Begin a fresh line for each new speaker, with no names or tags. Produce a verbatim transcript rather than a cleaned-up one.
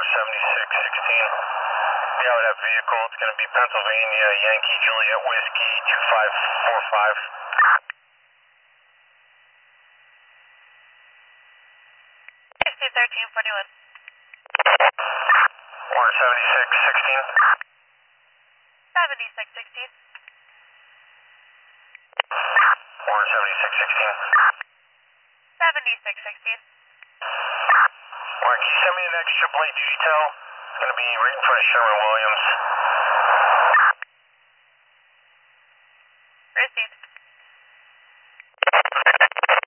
seventy-six sixteen. Be out of that vehicle. It's going to be Pennsylvania, Yankee Juliet Whiskey two five four five.
sixty thirteen forty-one.
Warren seventy-six sixteen.
seventy-six sixteen.
Warren seventy-six sixteen.
seventy-six sixteen.
Warren, can you send me the next triple A duty tail? It's going to be right in front of Sherwin Williams.